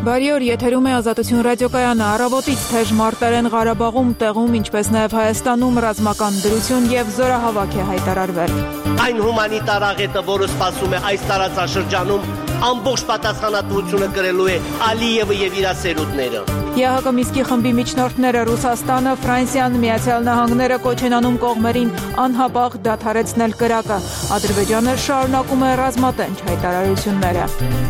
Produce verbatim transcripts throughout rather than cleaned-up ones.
Բարի օր, եթերում է Ազատություն ռադիոկայանը, առավոտից թեժ մարտերեն Ղարաբաղում, տեղում, ինչպես նաև Հայաստանում ռազմական դրություն եւ զորահավաք է հայտարարվել։ Այն հումանիտար աղետը, որը սպասում է այս տարածաշրջանում, ամբողջ պատասխանատվությունը կրելու է Ալիևը եւ իր սերունդները։ ԵԱՀԿ Մինսկի խմբի միջնորդները Ռուսաստանը, Ֆրանսիան, Միացյալ Նահանգները կոչ են անում կողմերին անհապաղ դադարեցնել կրակը։ Ադրբեջանը շարունակում է ռազմատենչ հայտարարությունները։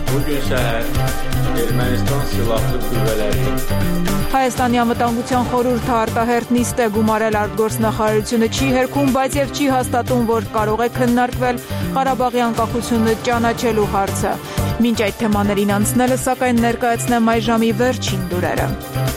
Հայաստանի անվտանգության խորհուրդը արտահերթ նիստ է գումարել արտգործնախարարությունը չի հերքում, բայց եւ չի հաստատում, որ կարող է քննարկվել Ղարաբաղի անկախությունը ճանաչելու հարցը։ Մինչ այդ թեմաներին անցնելը, սակայն ներկայացնեմ այս ժամի վերջին լուրերը։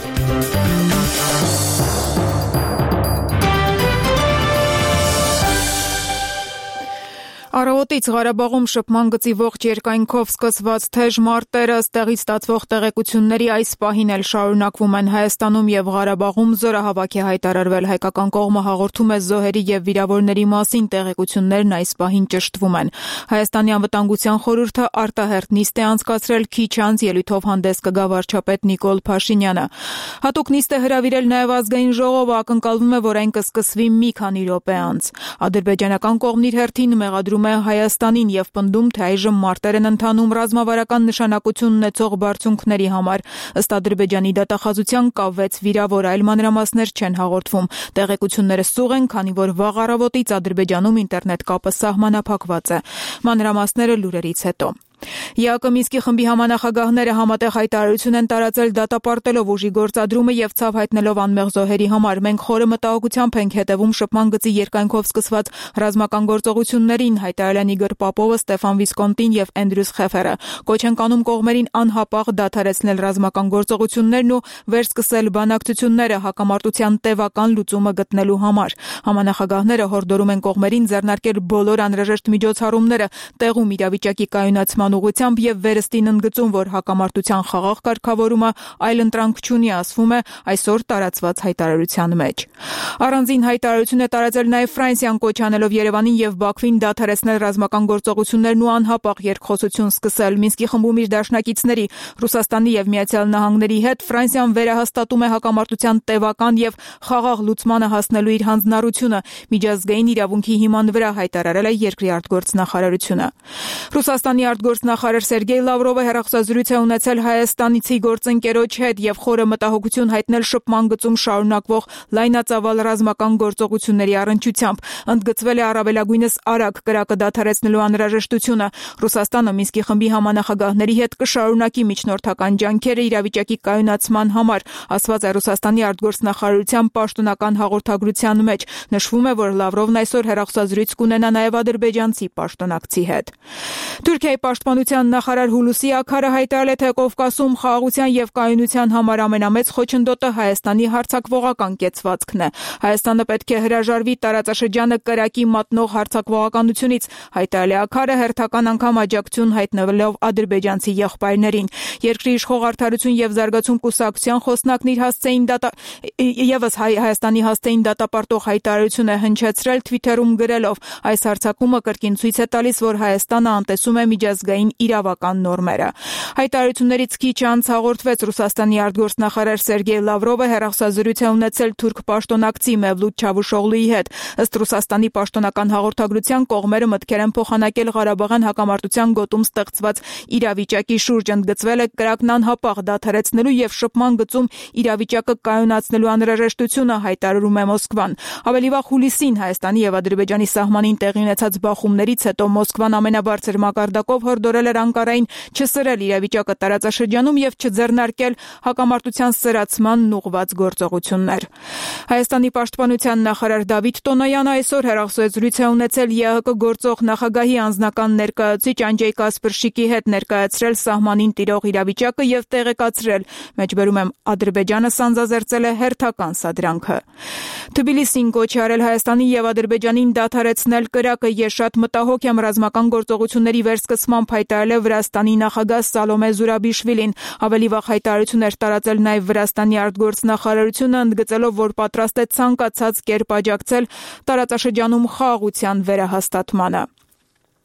Առավոտից Ղարաբաղում շփման գծի ողջ երկայնքով սկսված թեժ մարտերը ստեղից ստացվող տեղեկությունների այս պահին էլ շարունակվում են Հայաստանում եւ Ղարաբաղում զորահավաք է հայտարարվել հայկական կողմը հաղորդում է զոհերի եւ վիրավորների մասին տեղեկություններն այս պահին ճշտվում են Հայաստանի անվտանգության խորհուրդը արտահերթ նիստ է անցկացրել քիչ անց ելույթով հանդես կգա վարչապետ Նիկոլ Փաշինյանը հատուկ նիստ է հրավիրել նաեւ ազգային ժողովը ակնկալվում է որ այն կսկսվի մի քանի րոպե անց ադրբեջանական կողմն իր հերթին մեղադրում է Հայաստանին եւ պնդում, թե այժմ մարտեր են ընթանում ռազմավարական նշանակություն ունեցող բարձունքների համար։ Ըստ Ադրբեջանի դատախազության կա վեց վիրավոր, այլ մանրամասներ չեն հաղորդվում։ Տեղեկությունները սուղ են, քանի որ վաղ առավոտից Ադրբեջանում ինտերնետ կապը սահմանափակված է։ Մանրամասները լուրերից հետո։ ԵԱՀԿ Մինսկի խմբի համանախագահները համատեղ հայտարարություն են տարածել դատապարտելով ուժի գործադրումը եւ ցավ հայտնելով անմեղ զոհերի համար։ Մենք խորը մտահոգությամբ ենք հետևում շփման գծի երկայնքով սկսված ռազմական գործողություններին, հայտարարել են Իգոր Պապովը, Ստեֆան Վիսկոնտին եւ Էնդրյուս Խեֆերը։ Կոչ են անում կողմերին անհապաղ դադարեցնել ռազմական գործողություններն ու վերսկսել բանակցությունները հակամարտության տևական լուծումը գտնելու համար։ Համանախագահները հորդորում են կողմերին ձեռնարկել բոլոր անհրաժեշտ միջոցառումները տեղում իրավիճակի կայունացման ուղղությամբ եւ վերստին ընդգծում, որ հակամարտության խաղաղ կարգավորումը այլընտրանք չունի, ասվում է այսօր տարածված հայտարարության մեջ։ Առանձին հայտարարություն է տարածել նաեւ Ֆրանսիան կոչ անելով Երևանին եւ Բաքվին դադարեցնել ռազմական գործողություններն ու անհապաղ երկխոսություն սկսել։ Մինսկի խմբում իր դաշնակիցների Ռուսաստանի եւ Միացյալ Նահանգների հետ Ֆրանսիան վերահաստատում է հակամարտության տևական եւ խաղաղ լուծմանը հասնելու իր հանձնառությունը միջազգային իրավունքի հիման վրա հայտարարել է երկրի արտգործնախարարությունը։ Ռուսաստանի արտգործնախարար Սերգեյ Լավրովը հեռախոսազրույց է ունեցել հայաստանցի գործընկերոջ հետ եւ խորը մտահոգություն հայտնել շփման գծում շարունակվող լայնածավալ ռազմական գործողությունների առնչությամբ։ Ընդգծվել է առավելագույնս արագ կրակը դադարեցնելու անհրաժեշտությունը։ Ռուսաստանը Մինսկի խմբի համանախագահների հետ կշարունակի միջնորդական ջանքերը իրավիճակի կայունացման համար, ասված է Ռուսաստանի արտգործնախարարության պաշտոնական հաղորդագրության մեջ։ Նշվում է, որ Լավրովն այսօր հեռախոսազրույց կունենա նաեւ ադրբեջանցի պաշտոնակցի հետ։ Թուրքիայի պաշտպանության նախարար Հուլուսի Աքարը հայտարարել է, թե Կովկասում խաղաղության եւ կայունության համար ամենամեծ խոչընդոտը Հայաստանի հարձակվողական կեցվածքն է։ Հայաստանը պետք է հրաժարվի տարածաշրջանը կրակի մատնող հարձակվողականությունից, հայտարարել է Աքարը հերթական անգամ աջակցություն հայտնվելով ադրբեջանցի եղբայրներին։ Երկրի իշխող արդարություն եւ զարգացում կուսակցության խոսնակն իր հասցեին դատա եւս Հայաստանի հասցեին դատապարտող հայտարարություն է հնչեցրել Twitter-ում գրելով. այս հարձակումը կրկին ցույց է տալիս, որ Հայաստանը անտեսում է միջազգային իրավական նորմերը։ Հայտարարություններից քիչ անց հաղորդվեց Ռուսաստանի արտգործնախարար Սերգեյ Լավրովը հեռախոսազրույց է ունեցել թուրք պաշտոնակցի Մևլութ Չավուշօղլուի հետ։ Ըստ Ռուսաստանի պաշտոնական հաղորդագրության կողմերը մտքեր են փոխանակել Ղարաբաղյան հակամարտության գոտում ստեղծված իրավիճակի շուրջ, ընդգծվել է կրակն անհապաղ դադարեցնելու եւ շփման գծում իրավիճակը կայունացնելու անհրաժեշտությունը, հայտարարում է Մոսկվան։ Ավելի վաղ հուլիսին Հայաստանի եւ Ադրբեջանի սահմանին տեղի ունեցած բախումներից հետո Մոսկվան ամենաբարձր մակարդակով հորդորել էր Անկարային չսրել իրավիճակը տարածաշրջանում եւ չձեռնարկել հակամարտության սրացմանն ուղղված գործողություններ։ Հայաստանի պաշտպանության նախարար Դավիթ Տոնոյանը այսօր հեռախոսազրույց է ունեցել ԵԱՀԿ գործող նախագահի անձնական ներկայացուցիչ Անջեյ Կասպրշիկի հետ, ներկայացրել սահմանին տիրող իրավիճակը եւ տեղեկացրել, մեջբերում եմ Ադրբեջանը սանձազերծել է հերթական սադրանքը։ Թբիլիսին կոչ է արել Հայաստանի եւ Ադրբեջանին դադարեցնել կրակը։ Ես շատ մտահոգ եմ ռազմական գործողությունների վերսկսմամբ, հայտարարել է Վրաստանի նախագահ Սալոմե Զուրաբիշվիլին։ Ավելի վաղ հայտարարություն էր տարածել նաեւ Վրաստանի արտգործնախարարությունը, ընդգծելով, որ պատրաստ է ցանկացած կերպ աջակցել տարածաշրջանում խաղաղության վերահաստատմանը։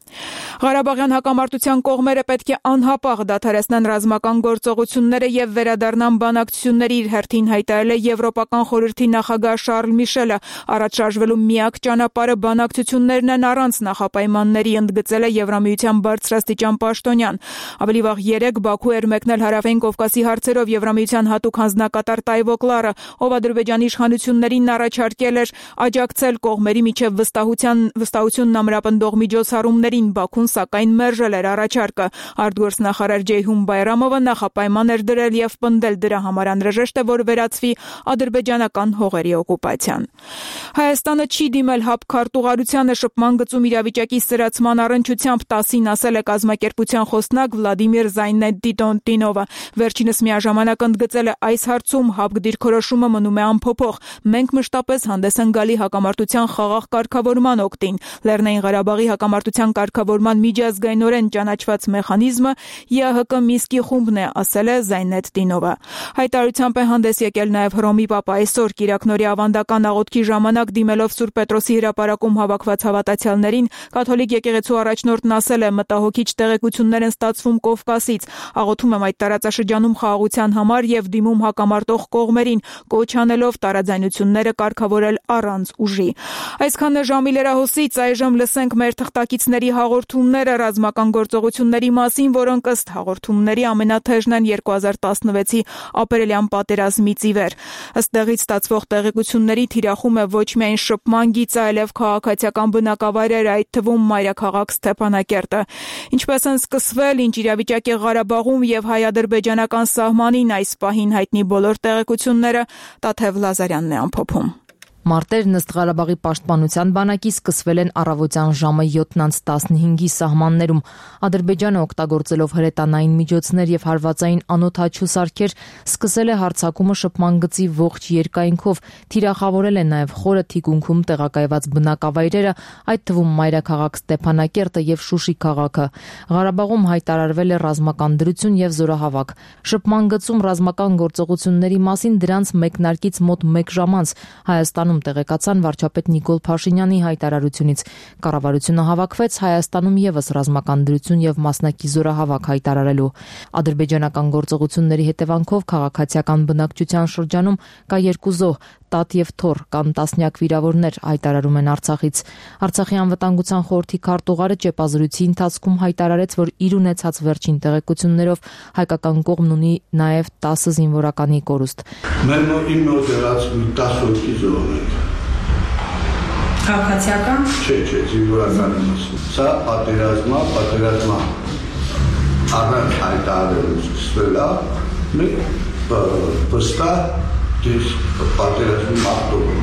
Ղարաբաղյան հակամարտության կողմերը պետք է անհապաղ դադարեցնեն ռազմական գործողությունները եւ վերադառնան բանակցությունների, իր հերթին հայտարարել է Եվրոպական խորհրդի նախագահ Շարլ Միշելը։ Առաջ շարժվելու միակ ճանապարհը բանակցություններն են առանց նախապայմանների, ընդգծել է Եվրամիության բարձրաստիճան պաշտոնյան։ Ավելի վաղ երեկ Բաքու էր մեկնել Հարավային Կովկասի հարցերով Եվրամիության հատուկ հանձնակատար Տայվո Կլարը, ով Ադրբեջանի իշխանություններին առաջարկել էր աջակցել կողմերի միջև վստահության վստահությունն ամրապնդող միջոցառումներին։ Բաքուն սակայն մերժել էր առաջարկը։ Արտգործնախարար Ջեյհուն Բայրամովը նախապայման էր դրել եւ պնդել դրա համար անհրաժեշտ է, որ վերացվի ադրբեջանական հողերի օկուպացիան։ Հայաստանը չի դիմել ՀԱՊ քարտուղարությանը շփման գծում իրավիճակի սրացման առնչությամբ տասին ասել է կազմակերպության խոսնակ Վլադիմիր Զայնեդդինովը։ Վերջինս միաժամանակ ընդգծել է այս հարցում ՀԱՊ դիրքորոշումը մնում է անփոփոխ։ Մենք մշտապես հանդես են գալի հակամարտության խաղաղ կարգավորման օգտին։ Լեռնային Ղարաբաղի հակամարտության կարգավորման միջազգայինորեն ճանաչված մեխանիզմը ԵԱՀԿ Մինսկի խումբն է, ասել է Զայնեդդինովը։ Հայտարարությամբ է հանդես եկել նաև Հռոմի Պապը այսօր Կիրակնորի ավանդական աղոթքի ժամանակ դիմելով Սուրբ Պետրոսի հրապարակում հավաքված հավատացյալներին, կաթոլիկ եկեղեցու առաջնորդն ասել է մտահոգիչ տեղեկություններ են ստացվում Կովկասից, աղոթում եմ այդ տարածաշրջանում խաղաղության համար եւ դիմում հակամարտող կողմերին, կոչ անելով տարաձայնությունները կարգավորել առանց ուժի։ Այսքանը ժամի լրահոսից, այժմ լսենք մեր թղթակիցների հաղորդումները ռազմական գործողությունների մասին, որոնք ըստ հաղորդումների ամենաթեժն են երկու հազար տասնվեցի ապրիլյան պատերազմից ի վեր։ Ըստ տեղից ստացվող տեղեկությունների թիրախում է ոչ միայն շփման գիծը, այլև քաղաքացիական բնակավայրերը, այդ թվում մայրաքաղաք Ստեփանակերտը։ Ինչպես են սկսվել, ինչ իրավիճակ է Ղարաբաղում եւ հայ-ադրբեջանական սահմանին, այս պահին հայտնի բոլոր տեղեկությունները Տաթև Լազարյանն է ամփոփում։ Մարտերն ըստ Ղարաբաղի պաշտպանության բանակի սկսվել են առավոտյան ժամը յոթ տասնհինգի սահմաններում։ Ադրբեջանը օգտագործելով հրետանային միջոցներ եւ հարվածային անօդաչու սարքեր սկսել է հարձակումը շփման գծի ողջ երկայնքով, թիրախավորել է նաեւ խորը թիկունքում տեղակայված բնակավայրերը, այդ թվում մայրաքաղաք Ստեփանակերտը եւ Շուշի քաղաքը։ Ղարաբաղում հայտարարվել է ռազմական դրություն եւ զորահավաք։ Շփման գծում ռազմական գործողությունների մասին դրանց մեկնարկից մոտ մեկ ժամ անց Հայաստանում տեղեկացան վարչապետ Նիկոլ Փաշինյանի հայտարարությունից։ Կառավարությունը հավաքվեց Հայաստանում եւս ռազմական դրություն եւ մասնակի զորահավաք հայտարարելու։ Ադրբեջանական գործողությունների հետևանքով քաղաքացիական բնակչության շրջանում կա երկու զոհ, տատ եւ թոռ, կան տասնյակ վիրավորներ, հայտարարում են Արցախից։ Արցախի անվտանգության խորհրդի քարտուղարը ճեպազրույցի ընթացքում հայտարարեց, որ իր ունեցած վերջին տեղեկություններով հայկական կողմն ունի նաեւ տասը զինվորականի կորուստ։ Մեր իմ մոտ եղած տասը հոգի զոհեր։ Քաղաքացիական։ Չէ, չէ, զինվորականի մասին։ Սա պատերազմա, պատերազմա առանց հայտարարելու սկսվել է, մենք վստահ դες պատերազմի մարտով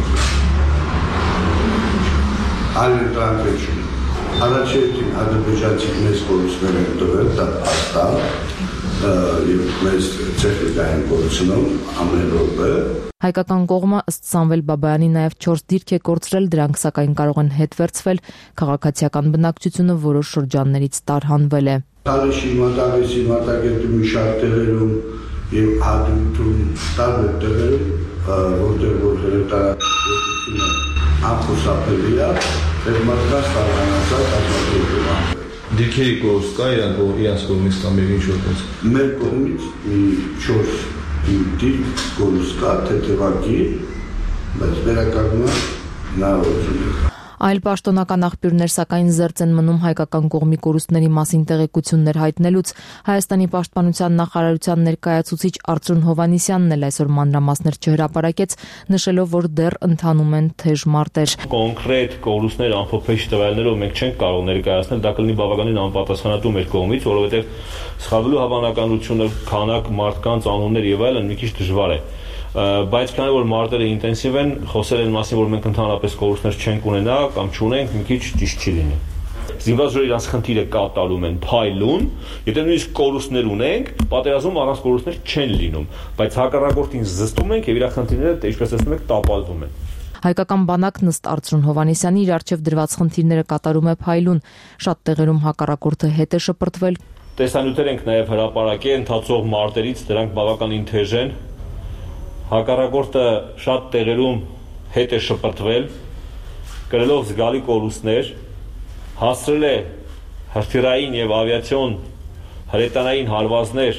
այլ տրամվեջում առաջերտին ադրբեջանցիք մեզ կորուստներ են տվել, դա փաստա եւ մեզ տեխնիկային կորուստում ամեն րոպե։ Հայկական կողմը ըստ Սամվել Բաբայանի նաև չորս դիրք է կորցրել, դրանք սակայն կարող են հետ վերցվել, քաղաքացիական բնակչությունը որոշ շրջաններից տարհանվել է։ Տարեշի մատավեսի մատակետում մի շարք տեղերում եւ հատուտում տարբեր տեղերում, որտեղ որտեղ տարածությունը ապուսապելի է, այդ մարդկանց տարանացած ազատություն։ Դիրքերի կորուստ կա իրանք իրանց կողմից կամ եւ ինչ որպես։ Մեր կողմից մի չորս դիրք կորուստ կա, թեթևակի, բայց վերականգնումը հնարավորություն։ Այլ պաշտոնական աղբյուրներ սակայն զերծ են մնում հայկական կողմի կորուստների մասին տեղեկություններ հայտնելուց։ Հայաստանի պաշտպանության նախարարության ներկայացուցիչ Արծրուն Հովհաննիսյանն էլ այսօր մանրամասներ չհրապարակեց, նշելով, որ դեռ ընթանում են թեժ մարտեր։ Կոնկրետ կորուստներ ամփոփիչ տվյալներով մենք չենք կարող ներկայացնել, դա կլինի բավականին անպատասխանատու մեր կողմից, որովհետև սխալվելու հավանականությունը, քանակ մարդկանց անուններ եւ այլն մի քիչ դժվար է։ Բայց քանի որ մարտերը ինտենսիվ են, խոսել են մասին, որ մենք ընդհանրապես կորուստներ չենք ունենա կամ չունենք, մի քիչ ճիշտ չի լինի։ Զինված ուժերը իրանց խնդիրը կատարում են փայլուն, եթե նույնիսկ կորուստներ ունենք, պատերազմում առանց կորուստներ չեն լինում, բայց հակառակորդին զսպում ենք եւ իր խնդիրները, ինչպես ասում եք, տապալվում են։ Հայկական բանակն ըստ Արծրուն Հովհաննիսյանի իր առջև դրված խնդիրները կատարում է փայլուն, շատ տեղերում հակառակորդը հետ է շպրտվել։ Տեսանյութեր ենք նաեւ հրապարակել ընթացող մարտերից, դրանք բավականին թեժ են։ Հակառակորդը շատ տեղերում հետ է շպրտվել, կրելով զգալի կորուստներ, հասրել է հրթիռային եւ ավիացիոն հրետանային հարվածներ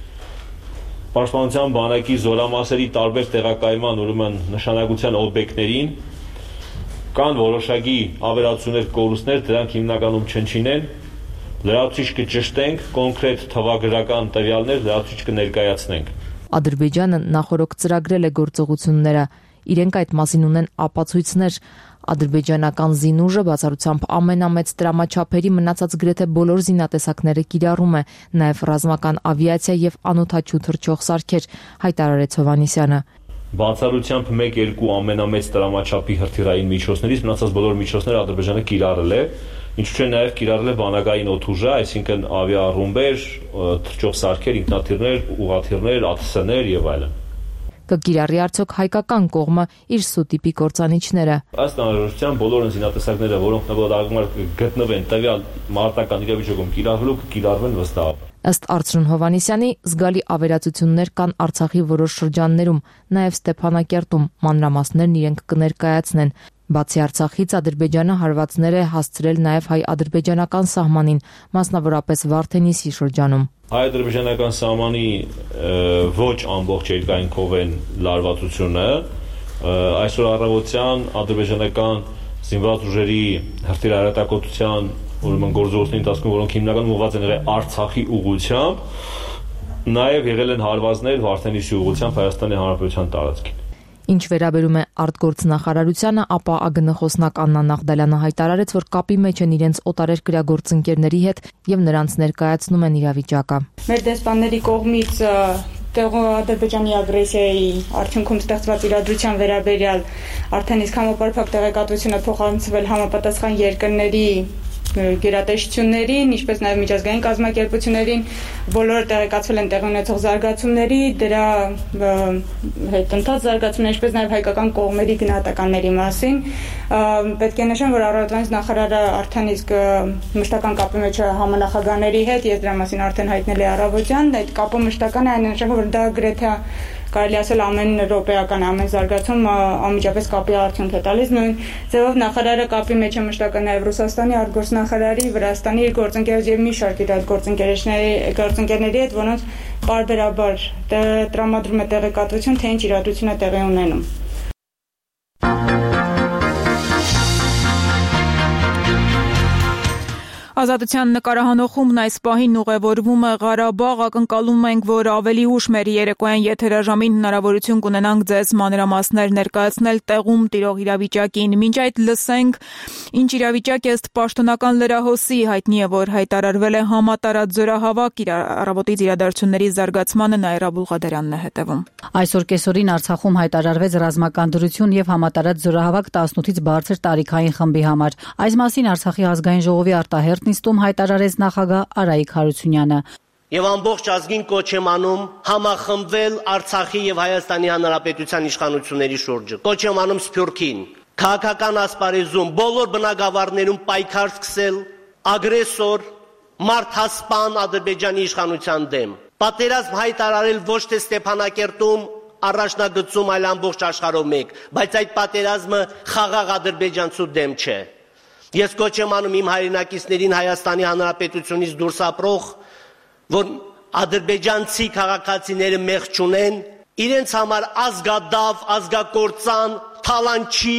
Պաշտպանության բանակի զորամասերի տարբեր տեղակայման ուրեմն նշանակության օբյեկտներին կան որոշակի ավերածություններ, կորուստներ, դրանք հիմնականում չնչին են, լրացուցիչ կճշտենք, կոնկրետ թվագրական տվյալներ լրացուցիչ կներկայացնենք։ Ադրբեջանը նախորդ ծրագրել է գործողությունները, իրենք այդ մասին ունեն ապացույցներ։ Ադրբեջանական զինուժը բացառությամբ ամենամեծ տրամաչափերի մնացած գրեթե բոլոր զինատեսակները կիրառում է, նաև ռազմական ավիացիա եւ անօդաչու թռչող սարքեր, հայտարարեց Հովհաննիսյանը։ Բացառությամբ մեկ երկու ամենամեծ տրամաչափի հրթիռային միջոցներից մնացած բոլոր միջոցները Ադրբեջանը կիրառել է, ինչու՞ չէ նաև կիրառել է բանակային օդուժը, այսինքն ավիառումբեր, թռչող սարքեր, ինքնաթիռներ, ուղղաթիռներ, ա թ ս-ներ եւ այլն։ Կկիրառի արդյոք հայկական կողմը իր սուտիպի կործանիչները։ Ըստ անհրաժեշտության բոլոր զինատեսակները, որոնք նվիրված գտնվեն տվյալ մարտական իրավիճակում կիրառվելու, կկիրառվեն վստահաբար։ Ըստ Արծրուն Հովհաննիսյանի, զգալի ավերածություններ կան Արցախի որոշ շրջաններում, նաև Ստեփանակերտում, մանրամասներն իրենք կներկայացնեն։ Բացի Արցախից Ադրբեջանը հարվածներ է հասցրել նաև հայ-ադրբեջանական սահմանին, մասնավորապես Վարդենիսի շրջանում։ Հայ-ադրբեջանական սահմանի ոչ ամբողջ երկայնքով են լարվածությունը, այսօր առավոտյան ադրբեջանական զինված ուժերի հրթիռահրետակոծության ուրեմն գործողությունների ընթացքում, որոնք հիմնականում ուղղված են եղել Արցախի ուղղությամբ, նաև եղել են հարվածներ Վարդենիսի ուղղությամբ Հայաստանի Հանրապետության տարածքին։ Ինչ վերաբերում է արտգործնախարարությանը, ապա ԱԳՆ խոսնակ Աննա Նաղդալյանը հայտարարեց, որ կապի մեջ են իրենց օտարերկրյա գործընկերների հետ եւ նրանց ներկայացնում են իրավիճակը։ Մեր դեսպանների կողմից Ադրբեջանի ագրեսիայի արդյունքում ստեղծված իրադրության վերաբերյալ արդեն իսկ համապարփակ տեղեկատվությունը փոխանցվել համապատասխան երկրների գերատեսչություններին, ինչպես նաև միջազգային կազմակերպություններին, բոլորը տեղեկացվել են տեղի ունեցող զարգացումների, դրա հետ ընթաց զարգացումներ, ինչպես նաև հայկական կողմերի գնահատականների մասին։ Պետք է նշեմ, որ առավոտվանից նախարարը արդեն իսկ մշտական կապի մեջ է համանախագահների հետ, ես դրա մասին արդեն հայտնել եմ առավոտյան, այդ կապը մշտական է, այն նշանակում, որ դա գրեթե կարելի ասել ամեն րոպեական ամեն զարգացում անմիջապես կապի արդյունք է տալիս։ Նույն ձևով նախարարը կապի մեջ է մշտական նաև Ռուսաստանի արտգործնախարարի, Վրաստանի իր գործընկերոջ եւ մի շարք իր այդ գործընկերների գործընկերների հետ, որոնց պարբերաբար տրամադրում է տեղեկատվություն, թե ինչ իրադրություն է տեղի ունենում։ Ազատության նկարահանոխումն այս պահին ուղևորվում է Ղարաբաղ, ակնկալում ենք, որ ավելի ուշ մեր երեկոյան եթերաժամին հնարավորություն կունենանք ձեզ մանրամասներ ներկայացնել տեղում տիրող իրավիճակին։ Մինչ այդ լսենք, ինչ իրավիճակ է ըստ պաշտոնական լրահոսի, հայտնի է, որ հայտարարվել է համատարած զորահավաք, առավոտից իրադարձությունների զարգացմանը Նաիրա Բուլղադարյանն է հետևում։ Այսօր կեսօրին Արցախում հայտարարվեց ռազմական դրություն եւ համատարած զորահավաք տասնութից բարձր տարիքային խմբի համար։ Այս մասին Արցախի ազգային ժողովի արտահերթ նիստում հայտարարեց նախագահ Արայիկ Հարությունյանը։ Եվ ամբողջ ազգին կոչ եմ անում համախմբվել Արցախի եւ Հայաստանի Հանրապետության իշխանությունների շուրջը։ Կոչ եմ անում Սփյուռքին, քաղաքական ասպարեզում բոլոր բնակավարներում պայքար սկսել ագրեսոր մարդասպան Ադրբեջանի իշխանության դեմ։ Պատերազմ հայտարարել ոչ թե Ստեփանակերտում, առաջնագծում, այլ ամբողջ աշխարհով մեկ, բայց այդ պատերազմը խաղաղ ադրբեջանցու դեմ չէ։ Ես կոչ եմ անում իմ հայրենակիցներին Հայաստանի Հանրապետությունից դուրս ապրող, որ ադրբեջանցի քաղաքացիները մեղք չունեն, իրենց համար ազգադավ, ազգակործան, թալանչի,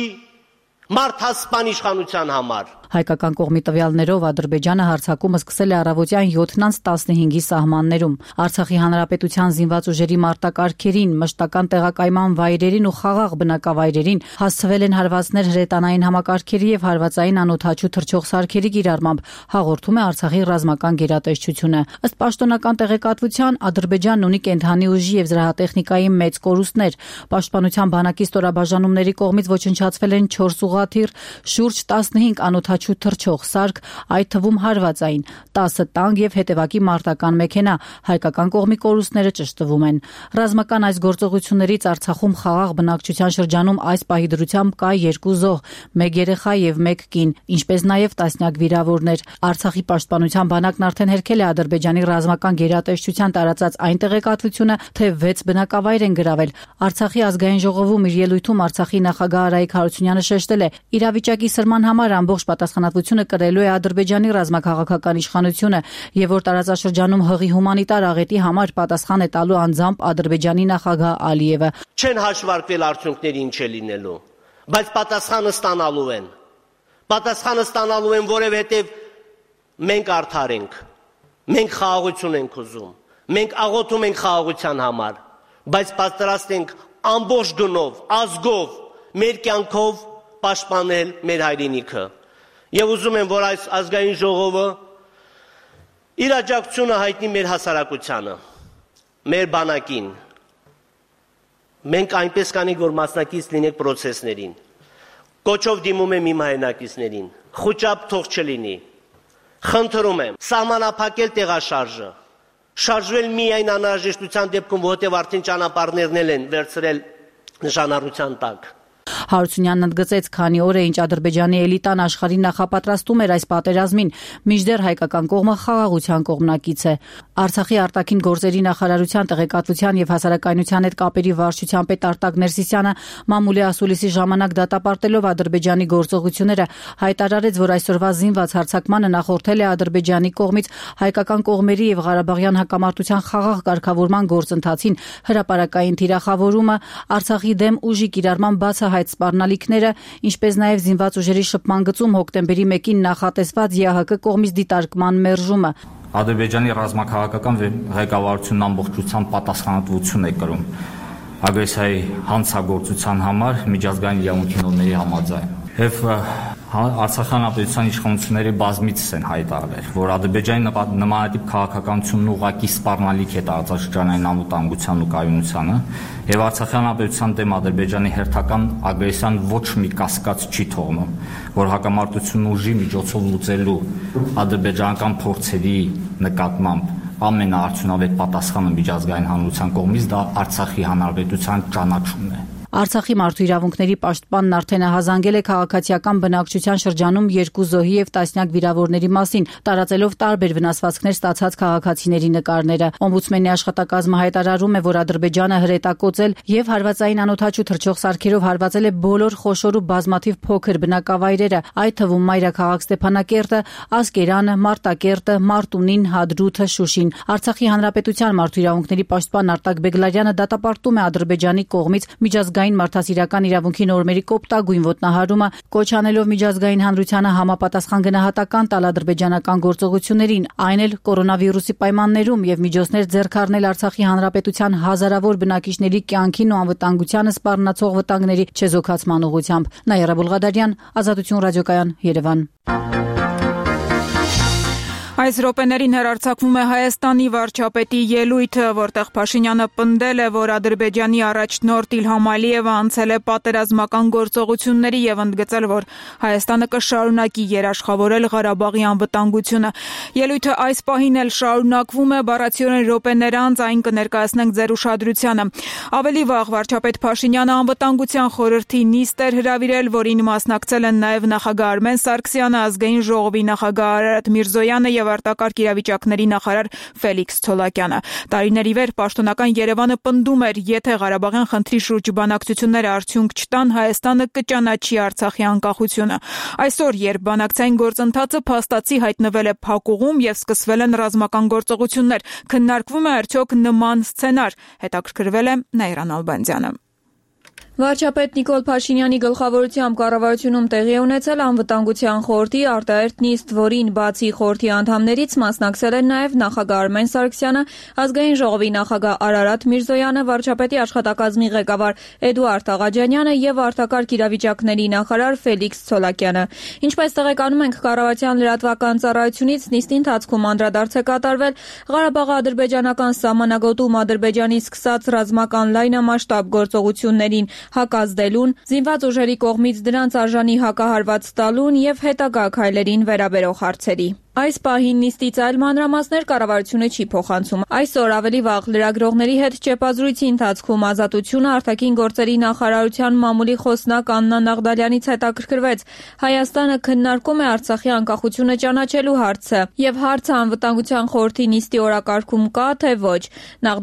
մարդասպան իշխանության համար։ Հայկական կողմի տվյալներով Ադրբեջանը հարձակումը սկսել է առավոտյան յոթից տասնհինգի սահմաններում։ Արցախի հանրապետության զինված ուժերի մարտակարգերին, մշտական տեղակայման վայրերին ու խաղաղ բնակավայրերին հասցվել են հարվածներ հրետանային համակարգերի եւ հարվածային անօդաչու թռչող սարքերի կիրառմամբ, հաղորդում է Արցախի ռազմական գերատեսչությունը։ Ըստ պաշտոնական տեղեկատվության, Ադրբեջանն ունի կենթանի ուժի եւ զրահատեխնիկայի մեծ կորուստներ։ Պաշտպանության բանակի ստորաբաժանումների կողմից ոչնչացվել են չորս ուղղաթիռ, շուրջ տասնհինգ անօդաչու թռչող սարք, այդ թվում հարվածային, տասը տանկ եւ հետեւակի մարտական մեքենա, հայկական կողմի կորուստները ճշտվում են։ Ռազմական այս գործողություններից Արցախում խաղաղ բնակչության շրջանում այս պահի դրությամբ կա երկու զոհ, մեկ երեխա եւ մեկ կին, ինչպես նաեւ տասնյակ վիրավորներ։ Արցախի պաշտպանության բանակն արդեն հերքել է Ադրբեջանի ռազմական գերատեսչության տարածած այն տեղեկատվությունը, թե վեց բնակավայր են գրավել։ Արցախի ազգային ժողովում իր ելույթում Արցախի նախագահ Արայիկ Հարությունյանը շեշտել է, իրավիճակի սրման համար ամբողջ պատասխանատվությունը կրելու է Ադրբեջանի ռազմաքաղաքական իշխանությունը եւ որ տարածաշրջանում հղի հումանիտար աղետի համար պատասխան է տալու անձամբ Ադրբեջանի նախագահ Ալիևը։ Չեն հաշվարկվել արդյունքները ինչ է լինելու, բայց պատասխանը ստանալու են։ Պատասխանը ստանալու են, որովհետեւ մենք արդար ենք, մենք խաղաղություն ենք ուզում, մենք աղոթում ենք խաղաղության համար, բայց պատրաստ ենք ամբողջ գնով, ազգով, մեր կյանքով պաշտպանել մեր հայրենիքը։ Եվ ուզում եմ, որ այս ազգային ժողովը իր աջակցությունը հայտնի մեր հասարակությանը, մեր բանակին։ Մենք այնպես կանենք, որ մասնակից լինենք պրոցեսներին։ Կոչով դիմում եմ իմ հայրենակիցներին, խուճապ թող չլինի։ Խնդրում եմ սահմանափակել տեղաշարժը, շարժվել միայն անհրաժեշտության դեպքում, որտեղ արդեն ճանապարհներն են վերցրել նշանառության տակ։ Հարությունյանն ընդգծեց, քանի օր է ինչ Ադրբեջանի էլիտան աշխարհին նախապատրաստում էր այս պատերազմին, մինչդեռ հայկական կողմը խաղաղության կողմնակից է։ Արցախի արտաքին գործերի նախարարության տեղեկատվության եւ հասարակայնության հետ կապերի վարչության պետ Արտակ Ներսիսյանը մամուլի ասուլիսի ժամանակ դատապարտելով Ադրբեջանի գործողությունները հայտարարեց, որ այսօրվա զինված հարձակմանը նախորդել է Ադրբեջանի կողմից հայկական կողմերի եւ Ղարաբաղյան հակամարտության խաղաղ կարգավորման գործընթացին հրապարակային թիրախավորումը, Արցախի դեմ ուժի կիրառման բացահայտ սպառնալիքները, ինչպես նաև զինված ուժերի շփման գծում հոկտեմբերի մեկին նախատեսված ԵԱՀԿ կողմից դիտարկման մերժումը։ Ադրբեջանի ռազմաքաղաքական ղեկավարությունն ամբողջությամբ պատասխանատվություն է կրում ագրեսիայի հանցագործության համար միջազգային իրավունքի նորմերի համաձայն։ Եվ Արցախյան ապետության իշխանությունների բազմիցս են հայտարարել, որ Ադրբեջանի նմանատիպ քաղաքականությունն ուղղակի սպառնալիք է տարածաշրջանային անվտանգության ու կայունությանը, եւ Արցախյան ապետության դեմ Ադրբեջանի հերթական ագրեսիան ոչ մի կասկած չի թողնում, որ հակամարտությունն ուժի միջոցով լուծելու ադրբեջանական փորձերի նկատմամբ ամենաարդյունավետ պատասխանը միջազգային հանրության կողմից դա Արցախի հանրապետության ճանաչումն է։ Արցախի մարդու իրավունքների պաշտպանն արդեն հազանգել է քաղաքացիական բնակչության շրջանում երկու զոհի եւ տասնյակ վիրավորների մասին, տարածելով տարբեր վնասվածքներ ստացած քաղաքացիների նկարները։ Օմբուդսմենի աշխատակազմը հայտարարում է, որ Ադրբեջանը հրետակոծել եւ հարվածային անօթաչու թռչող սարքերով հարվածել է բոլոր խոշոր ու բազմաթիվ փոքր բնակավայրերը, այդ թվում մայրաքաղաք Ստեփանակերտը, Ասկերանը, Մարտակերտը, Մարտունին, Հադրութը, Շուշին։ Արցախի հանրապետության մարդու իրավունքների պաշտպան Արտակ Բեգլարյանը դատապարտում է Ադրբեջանի կողմից միջազգային մարդասիրական իրավունքի նորմերի կոպտագույն ոտնահարումը, կոչ անելով միջազգային հանրությանը համապատասխան գնահատական տալ ադրբեջանական գործողություններին, այն էլ կորոնավիրուսի պայմաններում եւ միջոցներ ձեռք առնել Արցախի հանրապետության հազարավոր բնակիչների կյանքին ու անվտանգությանը սպառնացող վտանգների չեզոքացման ուղղությամբ։ Նաիրա Բուլղադարյան, Ազատություն ռադիոկայան, Երևան։ Այս րոպեներին հեռարձակվում է Հայաստանի վարչապետի ելույթը, որտեղ Փաշինյանը պնդել է, որ Ադրբեջանի առաջնորդ Իլհամ Ալիևը անցել է պատերազմական գործողությունների եւ ընդգծել, որ Հայաստանը կշարունակի երաշխավորել Ղարաբաղի անվտանգությունը։ Ելույթը այս պահին էլ շարունակվում է, բառացիորեն րոպեներ անց այն կներկայացնենք ձեր ուշադրությանը։ Ավելի վաղ վարչապետ Փաշինյանը անվտանգության խորհրդի նիստ էր հրավիրել, որին մասնակցել են նաեւ նախագահ Արմեն Սարգսյանը, ազգային ժողովի նախագահ Արարատ Միրզոյանը եւ արտակարգ իրավիճակների նախարար Ֆելիքս Ցոլակյանը։ Տարիների վեր պաշտոնական Երևանը պնդում էր, եթե Ղարաբաղյան խնդրի շուրջ բանակցությունները արդյունք չտան, Հայաստանը կճանաչի Արցախի անկախությունը։ Այսօր, երբ բանակցային գործընթացը փաստացի հայտնվել է փակուղում եւ սկսվել են ռազմական գործողություններ, քննարկվում է արդյոք նման սցենար, հետաքրքրվել է Նաիրան Ալբանդյանը։ Վարչապետ Նիկոլ Փաշինյանի գլխավորությամբ կառավարությունում տեղի է ունեցել անվտանգության խորհրդի արտահերթ նիստ, որին բացի խորհրդի անդամներից մասնակցել են նաև նախագահ Արմեն Սարգսյանը, ազգային ժողովի նախագահ Արարատ Միրզոյանը, վարչապետի աշխատակազմի ղեկավար Էդուարդ Աղաջանյանը եւ արտակարգ իրավիճակների նախարար Ֆելիքս Ցոլակյանը։ Ինչպես տեղեկանում ենք, կառավարության լրատվական ծառայությունից նիստի ընթացքում անդրադարձ է կատարվել Ղարաբաղի ադրբեջանական սահմանագոտում Ադրբեջանի սկսած ռազմական լայնամասշտաբ գործողություններին հակազդելուն, զինված ուժերի կողմից դրանց արժանի հակահարված տալուն եւ հետագա քայլերին վերաբերող հարցերի։ Այս պահին նիստից այլ մանրամասներ կառավարությունը չի փոխանցում։ Այսօր ավելի վաղ լրագրողների հետ ճեպազրույցի ընթացքում Ազատությունը արտաքին գործերի նախարարության մամուլի խոսնակ Աննա Նաղդալյանից հետաքրքրվեց Հայաստանը քննարկում է Արցախի անկախությունը ճանաչելու հարցը եւ հարցը անվտանգության խորհրդի նիստի օրակարգում կա թե ոչ։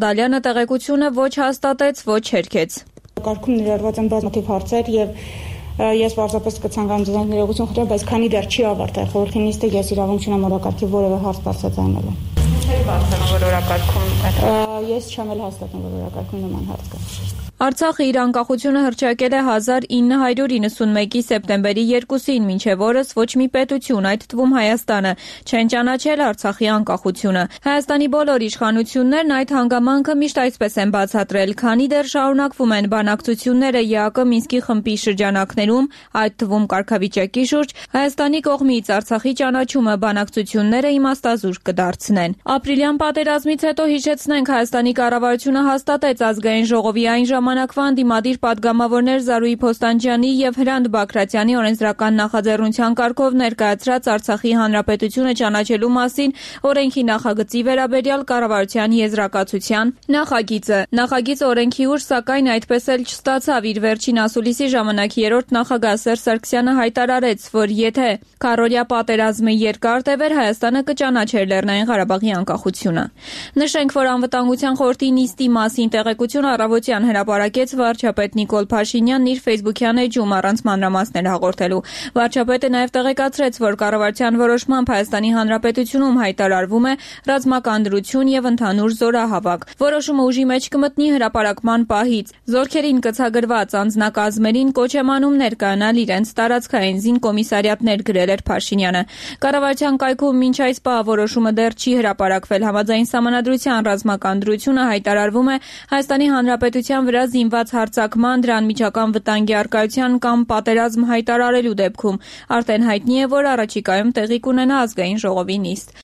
Նաղդալյանը տեղեկությունը ոչ հաստատեց, ոչ հերքեց։ Կարգում ներառված են բազմաթիվ հարցեր եւ Ես պարզապես կցանկանամ ձեզանից ներողություն խնդրել, բայց քանի դեռ չի ավարտել խորհրդի նիստը, ես իրավունք չունեմ օրակարգի որևէ հարց բարձրացնելու։ Ինչի՞ բարձրանում որ օրակարգում։ Ես չեմ էլ հաստատում որ օրակարգում նման հարց կա։ Արցախը իր անկախությունը հռչակել է հազար ինը հարյուր իննսունմեկի սեպտեմբերի երկուսին, մինչև օրս ոչ մի պետություն, այդ թվում Հայաստանը, չեն ճանաչել Արցախի անկախությունը։ Հայաստանի բոլոր իշխանություններն այդ հանգամանքը միշտ այսպես են բացատրել, քանի դեռ շարունակվում են բանակցությունները ԵԱԿ Մինսկի խմբի շրջանակներում, այդ թվում կարգավիճակի շուրջ, Հայաստանի կողմից Արցախի ճանաչումը բանակցությունները իմաստազուրկ կդարձնեն։ Ապրիլյան պատերազմից հետո հիշեցնենք Հայաստանի կառավարությունը հաստատեց ազգային ժողովի այն ժամանակվա ընդդիմադիր պատգամավորներ Զարուհի Փոստանջյանի եւ Հրանտ Բաքրատյանի օրենսդրական նախաձեռնության կարգով ներկայացրած Արցախի հանրապետությունը ճանաչելու մասին օրենքի նախագծի վերաբերյալ կառավարության եզրակացության նախագիծը։ Նախագիծը օրենքի ուժ, սակայն այդպես էլ չստացավ։ Իր վերջին ասուլիսի ժամանակ երրորդ նախագահ Սերժ Սարգսյանը հայտարարեց, որ եթե քառօրյա պատերազմը երկար տևեր, Հայաստանը կճանաչեր Լեռնային Ղարաբաղի անկախությունը։ Նշենք, որ անվտանգության խորհրդի նիստի մասին տեղեկություն առավոտյան հրապարակեց վարչապետ Նիկոլ Փաշինյանն իր ֆեյսբուքյան էջում առանց մանրամասներ հաղորդելու։ Վարչապետը նաև տեղեկացրեց, որ կառավարության որոշմամբ Հայաստանի Հանրապետությունում հայտարարվում է ռազմական դրություն եւ ընդհանուր զորահավաք։ Որոշումը ուժի մեջ կմտնի հրապարակման պահից։ Զորքերին կցագրված անձնակազմերին կոչ է մանում ներկայանալ իրենց տարածքային զինկոմիսարիատներ, գրել էր Փաշինյանը։ Կառավարության կայքում մինչ այս պահ որոշումը դեռ չի հրապարակվել։ Համաձայն սահմանադրության ռազմական դրությունը հայտարարվում է Հայաստանի Հանրապետության վրա զինված հարձակման, դրան միջական վտանգի առկայության կամ պատերազմ հայտարարելու դեպքում։ Արդեն հայտնի է, որ առաջիկայում տեղի կունենա ազգային ժողովի նիստ։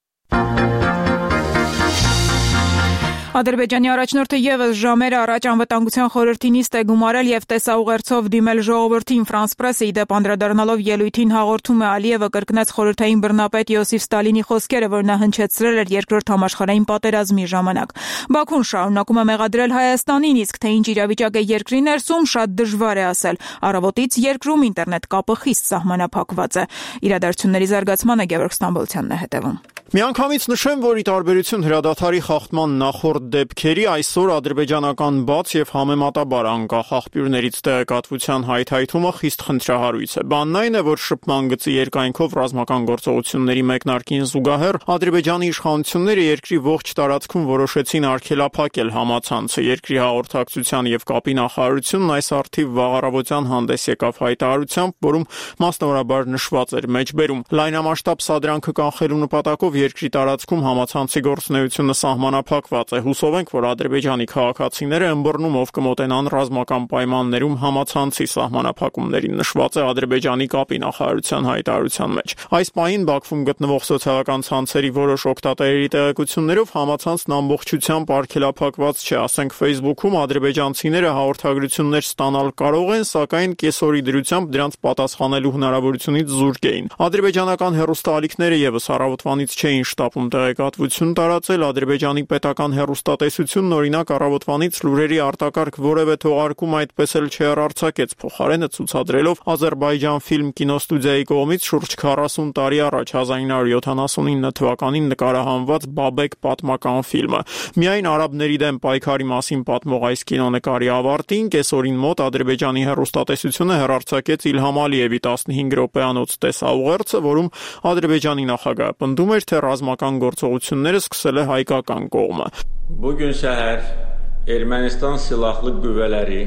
Ադրբեջանի առաջնորդը եւս ժամեր առաջ անվտանգության խորհրդի նիստ է գումարել եւ տեսաուղերձով դիմել ժողովրդին։ Ֆրանս պրեսը ի դեպ անդրադառնալով ելույթին հաղորդում է Ալիևը կրկնեց խորհրդային բռնապետ Յոսիֆ Ստալինի խոսքերը, որ նա հնչեցրել էր երկրորդ համաշխարհային պատերազմի ժամանակ։ Բաքուն շարունակում է մեղադրել Հայաստանին, իսկ թե ինչ իրավիճակ է երկրի ներսում, շատ դժվար է ասել։ Առավոտից երկրում ինտերնետ կապը խիստ սահմանափակված է։ Իրադարձությունների զարգացմանը Գևորգ Ստամբոլցյանն է հետևում։ Միանգամից նշեմ, որ ի տարբերություն հրադադարի խախտման նախորդ դեպքերի, այսօր ադրբեջանական բաց եւ համեմատաբար անկախ աղբյուրներից տեղեկատվության հայթայթումը խիստ խնդրահարույց է։ Բանն այն է, որ շփման գծի երկայնքով ռազմական գործողությունների մեկնարկին զուգահեռ Ադրբեջանի իշխանությունները երկրի ողջ տարածքում որոշեցին արգելափակել համացանցը։ Երկրի հաղորդակցության եւ կապի նախարարությունն այս առթիվ վաղ առավոտյան հանդես եկավ հայտարարությամբ, որում մասնավորաբար նշված էր մեջբերում լայնամասշտաբ սադրանքը կանխելու նպատակով երկրի տարածքում համացանցի գործունեությունը սահմանափակված է։ Հուսով ենք, որ ադրբեջանի քաղաքացիները ըմբռնումով կմոտենան ռազմական պայմաններում համացանցի սահմանափակումներին, նշված է Ադրբեջանի կապի նախարարության հայտարարության մեջ։ Այս պահին Բաքվում գտնվող սոցիալական ցանցերի որոշ օգտատերերի տեղեկություններով համացանցն ամբողջությամբ արգելափակված չէ, ասենք Facebook-ում ադրբեջանցիները հաղորդագրություններ ստանալ կարող են, սակայն կեսօրի դրությամբ դրանց պատասխանելու հնարավորությունից զուրկ էին։ Ադրբեջանական հեռուստաալիքները եւս առավոտվանից չէին շտապում տեղեկատվություն տարածել։ Ադրբեջանի պետական հեռուստատեսությունն օրինակ առավոտվանից լուրերի արտակարգ որևէ թողարկում այդպես էլ չհեռարձակեց, փոխարենը ցուցադրելով Ադրբեջան ֆիլմ կինոստուդիայի կողմից շուրջ քառասուն տարի առաջ հազար ինը հարյուր յոթանասունինը թվականին նկարահանված Բաբեք պատմական ֆիլմը։ Միայն արաբների դեմ պայքարի մասին պատմող այս կինոնկարի ավարտին կեսօրին մոտ Ադրբեջանի հեռուստատեսությունը հեռարձակեց Իլհամ Ալիևի տասնհինգ րոպեանոց տեսաուղերձը, որում Ադրբեջանի նախագահը պնդում էր, թե ռազմական գործողությունները սկսել է հայկական կողմը։ Bu gün səhər Ermənistan silahlı qüvvələri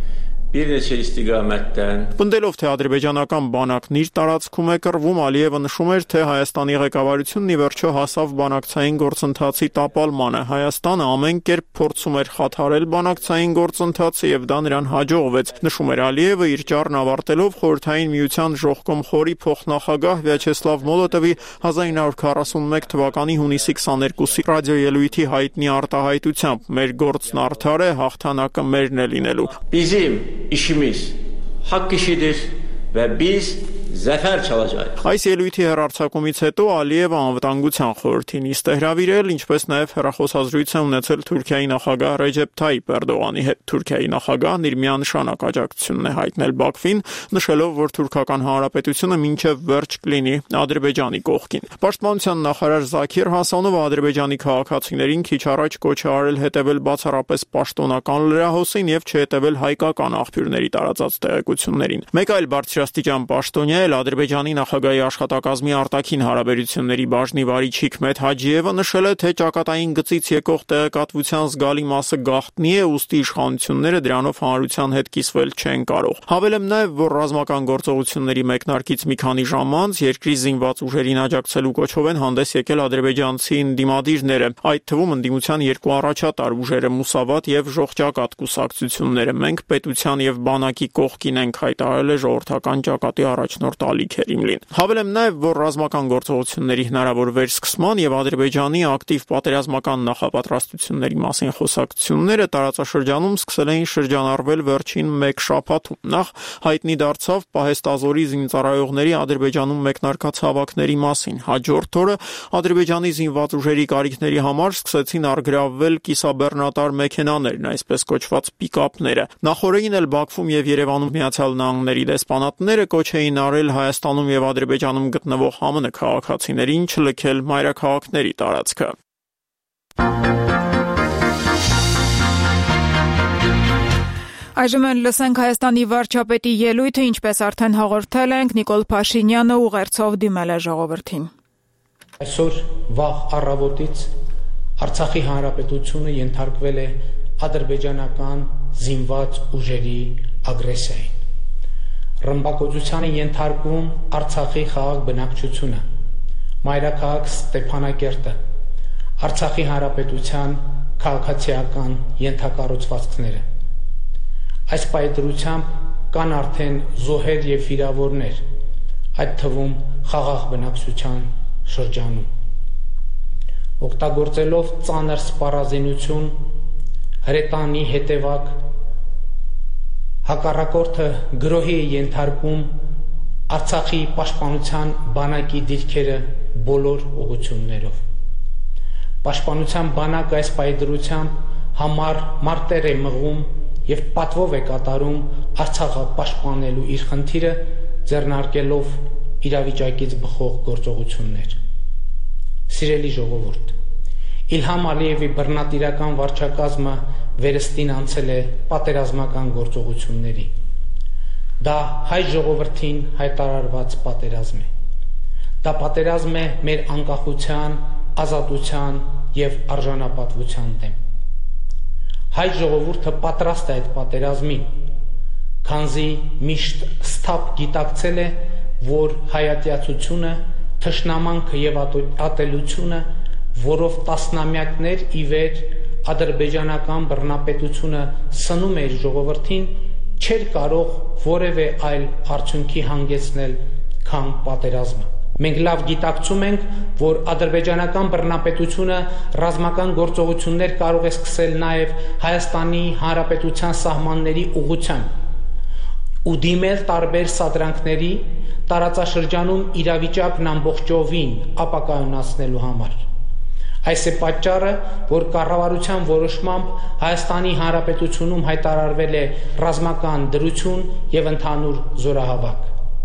bir neçə istiqamətdən Պնդելով, թե ադրբեջանական բանակն իր տարածքում է կռվում, Ալիևը նշում էր, թե Հայաստանի ղեկավարությունն ի վերջո հասավ բանակցային գործընթացի տապալմանը։ Հայաստանը ամեն կերպ փորձում էր խաթարել բանակցային գործընթացը եւ դա նրան հաջողվեց, նշում էր Ալիևը իր ճառն ավարտելով խորհրդային միության ժողկոմ խորի փոխնախագահ Վյաչեսլավ Մոլոտովի հազար ինը հարյուր քառասունմեկ թվականի հունիսի քսաներկուսի ռադիոելույթի հայտնի արտահայտությամբ. «Մեր գործն արդար է, հաղթանակը մերն է լինելու»։ Bizim işimiz hak işidir ve biz zafer çalacak. Այս ելույթի հեռարձակումից հետո Ալիևը անվտանգության խորհրդին իսկ է հրավիրել, ինչպես նաև հեռախոսազրույց է ունեցել Թուրքիայի նախագահ Ռեջեփ Թայիփ Էրդողանի հետ։ Թուրքիայի նախագահն իր միանշանակ աջակցությունն է հայտնել Բաքվին, նշելով, որ Թուրքական Հանրապետությունը մինչև վերջ կլինի Ադրբեջանի կողքին։ Պաշտպանության նախարար Զաքիր Հասանովը Ադրբեջանի քաղաքացիներին քիչ առաջ կոչ է արել հետևել բացառապես պաշտոնական լրահոսին եւ չհետևել հայկական աղբյուրների տարածած տեղեկություններին։ Մեկ այլ բարձրաստիճան պաշտոնյա էլ Ադրբեջանի նախագահի աշխատակազմի արտաքին հարաբերությունների բաժնի վարիչ Հիքմետ Հաջիևը նշել է, թե ճակատային գծից եկող տեղեկատվության զգալի մասը գաղտնի է, ուստի իշխանությունները դրանով հանրության հետ կիսվել չեն կարող։ Հավելեմ նաև, որ ռազմական գործողությունների մեկնարկից մի քանի ժամ անց երկրի զինված ուժերին աջակցելու կոչով են հանդես եկել ադրբեջանցի ընդդիմադիրները, այդ թվում ընդդիմության երկու առաջատար ուժերը Մուսավատ եւ Ժողջակատ կուսակցությունները։ Մենք պետության եւ բանակի կողքին ենք, հայտարարել է ժողովրդական ճակատի առաջնորդ Ալի Քերիմլին։ Հավելեմ նաև, որ ռազմական գործողությունների հնարավոր վերսկսման եւ Ադրբեջանի ակտիվ պատերազմական նախապատրաստությունների մասին խոսակցությունները տարածաշրջանում սկսել էին շրջանառվել վերջին մեկ շաբաթում։ Նախ հայտնի դարձավ Պահեստազորի զինծառայողների Ադրբեջանում մեկնարկած հավաքների մասին։ Հաջորդ օրը Ադրբեջանի զինված ուժերի կարիքների համար սկսեցին առգրավվել կիսաբեռնատար մեքենաներն, այսպես կոչված պիկապները։ Նախորդին էլ Բաքվում եւ Երևանում Միացյալ Նահանգների դեսպանատները կոչ էին արել Հայաստանում եւ Ադրբեջանում գտնվող ԱՄՆ քաղաքացիներին չլքել մայրաքաղաքների տարածքը։ Այժմ լսենք Հայաստանի վարչապետի ելույթը, ինչպես արդեն հաղորդել ենք, Նիկոլ Փաշինյանը ուղերձով դիմել է ժողովրդին։ Այսօր վաղ առավոտից Արցախի հանրապետությունը ենթարկվել է ադրբեջանական զինված ուժերի ագրեսիային։ Ռմբակոծության է ենթարկվում Արցախի խաղաղ բնակչությունը, մայրաքաղաք Ստեփանակերտը, Արցախի հանրապետության քաղաքացիական ենթակառուցվածքները։ Այս պայծրությամբ կան արդեն զոհեր եւ վիրավորներ, այդ թվում խաղաղ բնակչության շրջանում։ Օգտագործելով ծանր սպառազինություն, հրետանի հետևակ, հակառակորդը գրոհի է ենթարկում Արցախի պաշտպանության բանակի դիրքերը բոլոր ուղղություններով։ Պաշտպանության բանակը այս պայծրությամբ համար մարտեր է մղում եւ պատվով է կատարում Արցախը պաշտպանելու իր խնդիրը, ձեռնարկելով իրավիճակից բխող գործողություններ։ Սիրելի ժողովուրդ, Իլհամ Ալիևի բռնատիրական վարչակազմը վերստին անցել է պատերազմական գործողությունների։ Դա հայ ժողովրդին հայտարարված պատերազմ է։ Դա պատերազմ է մեր անկախության, ազատության եւ արժանապատվության դեմ։ Հայ ժողովուրդը պատրաստ է այդ պատերազմին, քանզի միշտ սթափ գիտակցել է, որ հայատյացությունը, թշնամանքը եւ ատելությունը, որով տասնամյակներ ի վեր ադրբեջանական բռնապետությունը սնում էր ժողովրդին, չէր կարող որևէ այլ արդյունքի հանգեցնել, քան պատերազմը։ Մենք լավ գիտակցում ենք, որ ադրբեջանական բռնապետությունը ռազմական գործողություններ կարող է սկսել նաև Հայաստանի Հանրապետության սահմանների ուղղությամբ ու դիմել տարբեր սադրանքների տարածաշրջանում իրավիճակն ամբողջովին ապակայունացնելու համար։ Այս է պատճառը, որ կառավարության որոշմամբ Հայաստանի Հանրապետությունում հայտարարվել է ռազմական դրություն եւ ընդհանուր զորահավաք։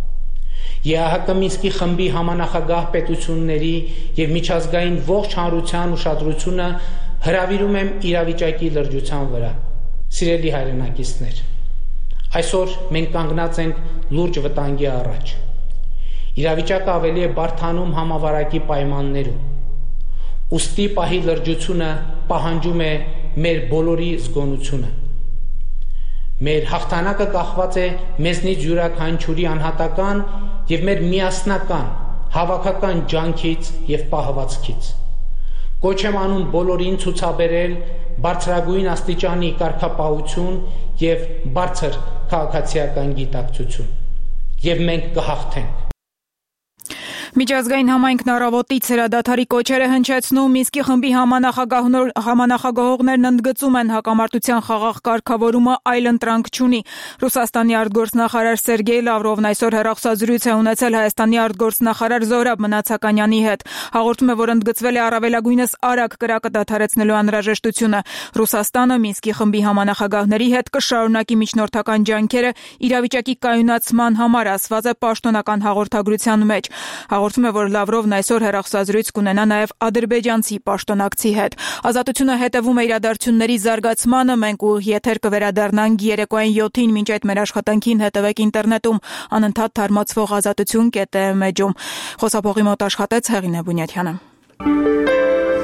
ԵԱՀԿ Մինսկի խմբի համանախագահ պետությունների եւ միջազգային ողջ հանրության ուշադրությունը հրավիրում եմ իրավիճակի լրջության վրա։ Սիրելի հայրենակիցներ, այսօր մենք կանգնած ենք լուրջ վտանգի առաջ։ Իրավիճակը ավելի է բարդանում համավարակի պայմաններում։ Ուստի պահի լրջությունը պահանջում է մեր բոլորի զգոնությունը։ Մեր հաղթանակը կախված է մեզնից յուրաքանչյուրի անհատական եւ մեր միասնական հավաքական ջանքից եւ պահվածքից։ Կոչ եմ անում բոլորին ցուցաբերել բարձրագույն աստիճանի կարգապահություն եւ բարձր քաղաքացիական գիտակցություն։ Եվ մենք կհաղթենք։ Միջազգային համայնքն առավոտից հրադադարի կոչեր է հնչեցնում, Մինսկի խմբի համանախագահողներն ընդգծում են հակամարտության խաղաղ կարգավորումը այլընտրանք չունի։ Ռուսաստանի արտգործնախարար Սերգեյ Լավրովն այսօր հեռախոսազրույց է ունեցել Հայաստանի արտգործնախարար Զորաբ Մնացականյանի հետ։ Հաղորդում է, որ ընդգծվել է առավելագույնս արագ կրակը դադարեցնելու անհրաժեշտությունը։ Ռուսաստանը Մինսկի խմբի համանախագահների հետ կշարունակի միջնորդական ջանքերը իրավիճակի կայունացման համար, ասված է պաշտոնական հաղորդագրության մեջ։ Հաղորդում է, որ Լավրովն այսօր հեռախոսազրույց կունենա նաև ադրբեջանցի պաշտոնակցի հետ։ Ազատությունը հետևում է իրադարձությունների զարգացմանը, մենք ու եթեր կվերադառնանք երեկոյան յոթին, մինչ այդ մեր աշխատանքին հետևեք ինտերնետում, անընդհատ թարմացվող ազատություն կետ է մեջում։ Խոսափողի մոտ աշխատեց Հեղինե Բունյաթյանը։